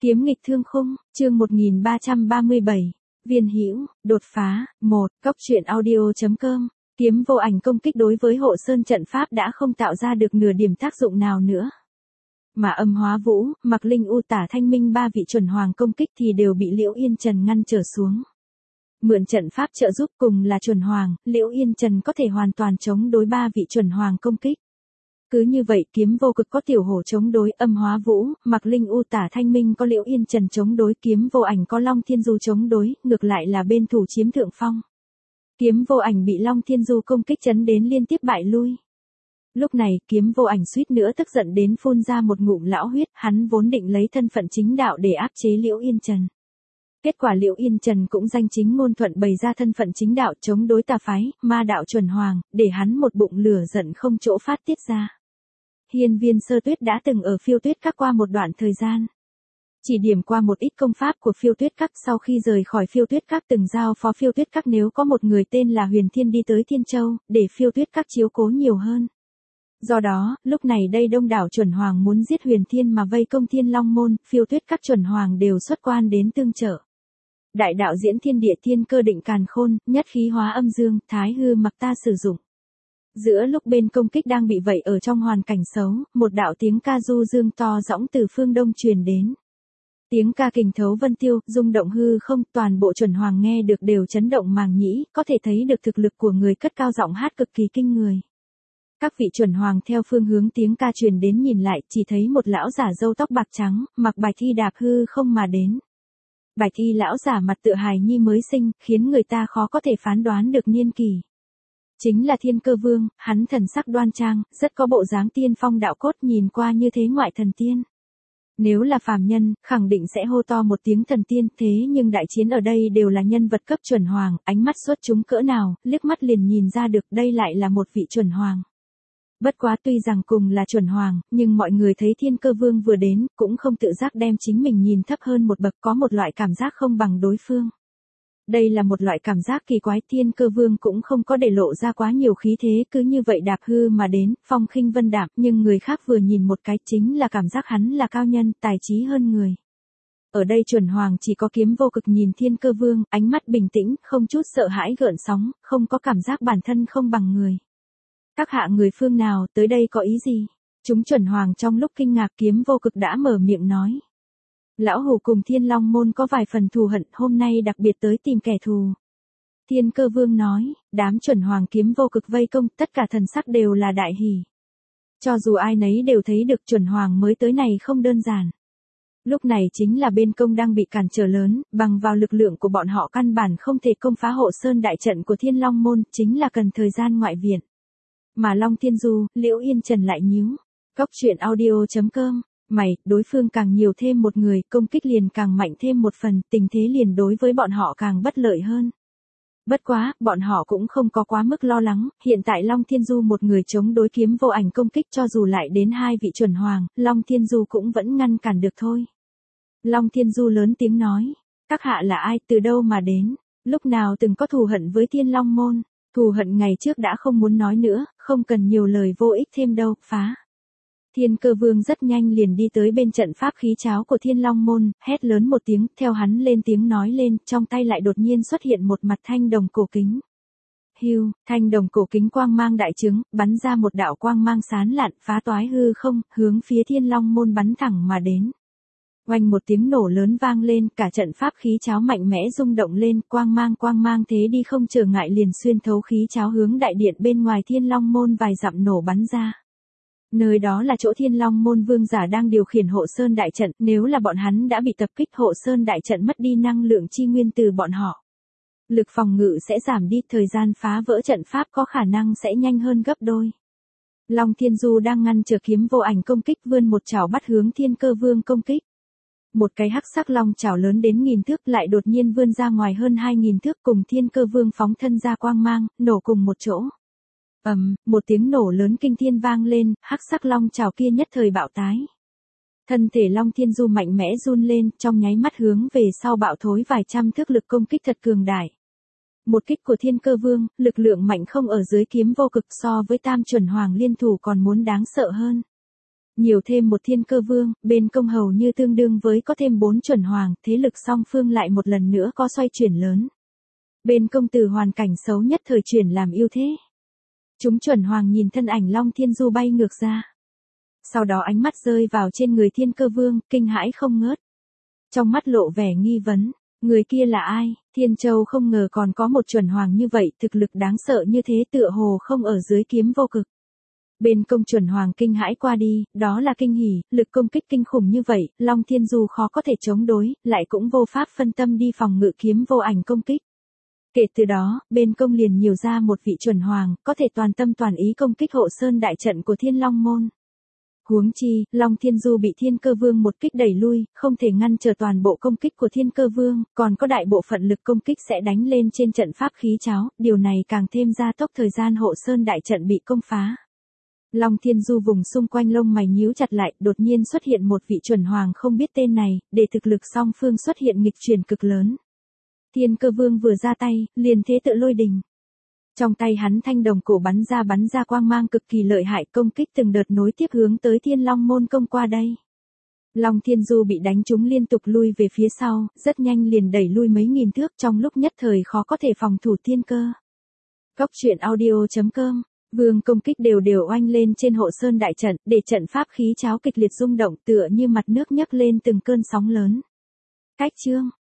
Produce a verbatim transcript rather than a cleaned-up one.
Kiếm nghịch thương khung, chương một nghìn ba trăm ba mươi bảy, Viên Hữu, đột phá, một, cốc truyện audio chấm com, kiếm vô ảnh công kích đối với hộ sơn trận pháp đã không tạo ra được nửa điểm tác dụng nào nữa. Mà Âm Hóa Vũ, Mặc Linh U Tả Thanh Minh ba vị chuẩn hoàng công kích thì đều bị Liễu Yên Trần ngăn trở xuống. Mượn trận pháp trợ giúp cùng là chuẩn hoàng, Liễu Yên Trần có thể hoàn toàn chống đối ba vị chuẩn hoàng công kích. Cứ như vậy kiếm vô cực có tiểu hổ chống đối, Âm Hóa Vũ, Mặc Linh U Tả Thanh Minh có Liễu Yên Trần chống đối, kiếm vô ảnh có Long Thiên Du chống đối, ngược lại là bên thủ chiếm thượng phong. Kiếm vô ảnh bị Long Thiên Du công kích chấn đến liên tiếp bại lui. Lúc này kiếm vô ảnh suýt nữa tức giận đến phun ra một ngụm lão huyết, hắn vốn định lấy thân phận chính đạo để áp chế Liễu Yên Trần. Kết quả Liễu Yên Trần cũng danh chính ngôn thuận bày ra thân phận chính đạo chống đối tà phái, ma đạo chuẩn hoàng, để hắn một bụng lửa giận không chỗ phát tiết ra. Hiên Viên Sơ Tuyết đã từng ở Phiêu Tuyết Các qua một đoạn thời gian. Chỉ điểm qua một ít công pháp của Phiêu Tuyết Các, sau khi rời khỏi Phiêu Tuyết Các từng giao phó Phiêu Tuyết Các nếu có một người tên là Huyền Thiên đi tới Thiên Châu, để Phiêu Tuyết Các chiếu cố nhiều hơn. Do đó, lúc này đây đông đảo chuẩn hoàng muốn giết Huyền Thiên mà vây công Thiên Long Môn, Phiêu Tuyết Các chuẩn hoàng đều xuất quan đến tương trợ. Đại đạo diễn thiên địa thiên cơ định càn khôn, nhất khí hóa âm dương, thái hư mặc ta sử dụng. Giữa lúc bên công kích đang bị vây ở trong hoàn cảnh xấu, một đạo tiếng ca du dương to rõng từ phương đông truyền đến. Tiếng ca kình thấu vân tiêu, rung động hư không, toàn bộ chuẩn hoàng nghe được đều chấn động màng nhĩ, có thể thấy được thực lực của người cất cao giọng hát cực kỳ kinh người. Các vị chuẩn hoàng theo phương hướng tiếng ca truyền đến nhìn lại, chỉ thấy một lão giả râu tóc bạc trắng, mặc bạch y đạp hư không mà đến. Bạch y lão giả mặt tựa hài nhi mới sinh, khiến người ta khó có thể phán đoán được niên kỳ. Chính là Thiên Cơ Vương, hắn thần sắc đoan trang, rất có bộ dáng tiên phong đạo cốt, nhìn qua như thế ngoại thần tiên. Nếu là phàm nhân, khẳng định sẽ hô to một tiếng thần tiên, thế nhưng đại chiến ở đây đều là nhân vật cấp chuẩn hoàng, ánh mắt xuất chúng cỡ nào, liếc mắt liền nhìn ra được đây lại là một vị chuẩn hoàng. Bất quá tuy rằng cùng là chuẩn hoàng, nhưng mọi người thấy Thiên Cơ Vương vừa đến, cũng không tự giác đem chính mình nhìn thấp hơn một bậc, có một loại cảm giác không bằng đối phương. Đây là một loại cảm giác kỳ quái, Thiên Cơ Vương cũng không có để lộ ra quá nhiều khí thế, cứ như vậy đạp hư mà đến, phong khinh vân đạm, nhưng người khác vừa nhìn một cái chính là cảm giác hắn là cao nhân, tài trí hơn người. Ở đây chuẩn hoàng chỉ có kiếm vô cực nhìn Thiên Cơ Vương, ánh mắt bình tĩnh, không chút sợ hãi gợn sóng, không có cảm giác bản thân không bằng người. Các hạ người phương nào, tới đây có ý gì? Chúng chuẩn hoàng trong lúc kinh ngạc kiếm vô cực đã mở miệng nói. Lão Hủ cùng Thiên Long Môn có vài phần thù hận, hôm nay đặc biệt tới tìm kẻ thù. Thiên Cơ Vương nói, đám chuẩn hoàng kiếm vô cực vây công, tất cả thần sắc đều là đại hỉ. Cho dù ai nấy đều thấy được chuẩn hoàng mới tới này không đơn giản. Lúc này chính là bên công đang bị cản trở lớn, bằng vào lực lượng của bọn họ căn bản không thể công phá hộ sơn đại trận của Thiên Long Môn, chính là cần thời gian ngoại viện. Mà Long Thiên Du, Liễu Yên Trần lại nhíu. Cốc truyện audio chấm com, mày, đối phương càng nhiều thêm một người, công kích liền càng mạnh thêm một phần, tình thế liền đối với bọn họ càng bất lợi hơn. Bất quá, bọn họ cũng không có quá mức lo lắng, hiện tại Long Thiên Du một người chống đối kiếm vô ảnh công kích, cho dù lại đến hai vị chuẩn hoàng, Long Thiên Du cũng vẫn ngăn cản được thôi. Long Thiên Du lớn tiếng nói, các hạ là ai, từ đâu mà đến, lúc nào từng có thù hận với Thiên Long Môn. Thù hận ngày trước đã không muốn nói nữa, không cần nhiều lời vô ích thêm đâu, phá. Thiên Cơ Vương rất nhanh liền đi tới bên trận pháp khí cháo của Thiên Long Môn, hét lớn một tiếng, theo hắn lên tiếng nói lên, trong tay lại đột nhiên xuất hiện một mặt thanh đồng cổ kính. Hưu, thanh đồng cổ kính quang mang đại trướng, bắn ra một đạo quang mang sán lạn, phá toái hư không, hướng phía Thiên Long Môn bắn thẳng mà đến. Oanh một tiếng nổ lớn vang lên, cả trận pháp khí cháo mạnh mẽ rung động lên, quang mang quang mang thế đi không trở ngại liền xuyên thấu khí cháo hướng đại điện bên ngoài Thiên Long Môn vài dặm nổ bắn ra. Nơi đó là chỗ Thiên Long Môn vương giả đang điều khiển hộ sơn đại trận, nếu là bọn hắn đã bị tập kích, hộ sơn đại trận mất đi năng lượng chi nguyên từ bọn họ. Lực phòng ngự sẽ giảm đi, thời gian phá vỡ trận pháp có khả năng sẽ nhanh hơn gấp đôi. Long Thiên Du đang ngăn trở kiếm vô ảnh công kích, vươn một chảo bắt hướng Thiên Cơ Vương công kích. Một cái hắc sắc long chảo lớn đến nghìn thước lại đột nhiên vươn ra ngoài hơn hai nghìn thước, cùng Thiên Cơ Vương phóng thân ra quang mang, nổ cùng một chỗ. Ầm, um, một tiếng nổ lớn kinh thiên vang lên, hắc sắc long chảo kia nhất thời bạo tái. Thân thể Long Thiên Du mạnh mẽ run lên, trong nháy mắt hướng về sau bạo thối vài trăm thước, lực công kích thật cường đại. Một kích của Thiên Cơ Vương, lực lượng mạnh không ở dưới kiếm vô cực, so với tam chuẩn hoàng liên thủ còn muốn đáng sợ hơn. Nhiều thêm một thiên cơ vương, bên công hầu như tương đương với có thêm bốn chuẩn hoàng, thế lực song phương lại một lần nữa có xoay chuyển lớn. Bên công từ hoàn cảnh xấu nhất thời chuyển làm ưu thế. Chúng chuẩn hoàng nhìn thân ảnh Long Thiên Du bay ngược ra. Sau đó ánh mắt rơi vào trên người thiên cơ vương, kinh hãi không ngớt. Trong mắt lộ vẻ nghi vấn, người kia là ai? Thiên Châu không ngờ còn có một chuẩn hoàng như vậy, thực lực đáng sợ như thế tựa hồ không ở dưới kiếm vô cực. Bên công chuẩn hoàng kinh hãi qua đi, đó là kinh hỉ, lực công kích kinh khủng như vậy, Long Thiên Du khó có thể chống đối, lại cũng vô pháp phân tâm đi phòng ngự kiếm vô ảnh công kích. Kể từ đó, bên công liền nhiều ra một vị chuẩn hoàng, có thể toàn tâm toàn ý công kích hộ sơn đại trận của Thiên Long Môn. Huống chi, Long Thiên Du bị Thiên Cơ Vương một kích đẩy lui, không thể ngăn trở toàn bộ công kích của Thiên Cơ Vương, còn có đại bộ phận lực công kích sẽ đánh lên trên trận pháp khí cháo, điều này càng thêm gia tốc thời gian hộ sơn đại trận bị công phá. Long Thiên Du vùng xung quanh lông mày nhíu chặt lại, đột nhiên xuất hiện một vị chuẩn hoàng không biết tên này, để thực lực song phương xuất hiện nghịch chuyển cực lớn. Thiên Cơ Vương vừa ra tay, liền thế tự lôi đình. Trong tay hắn thanh đồng cổ bắn ra bắn ra quang mang cực kỳ lợi hại, công kích từng đợt nối tiếp hướng tới Thiên Long môn công qua đây. Long Thiên Du bị đánh trúng liên tục lui về phía sau, rất nhanh liền đẩy lui mấy nghìn thước, trong lúc nhất thời khó có thể phòng thủ thiên cơ. Cốc truyện audio chấm com. Vương công kích đều đều oanh lên trên hộ sơn đại trận, để trận pháp khí cháo kịch liệt rung động tựa như mặt nước nhấc lên từng cơn sóng lớn. Cách chương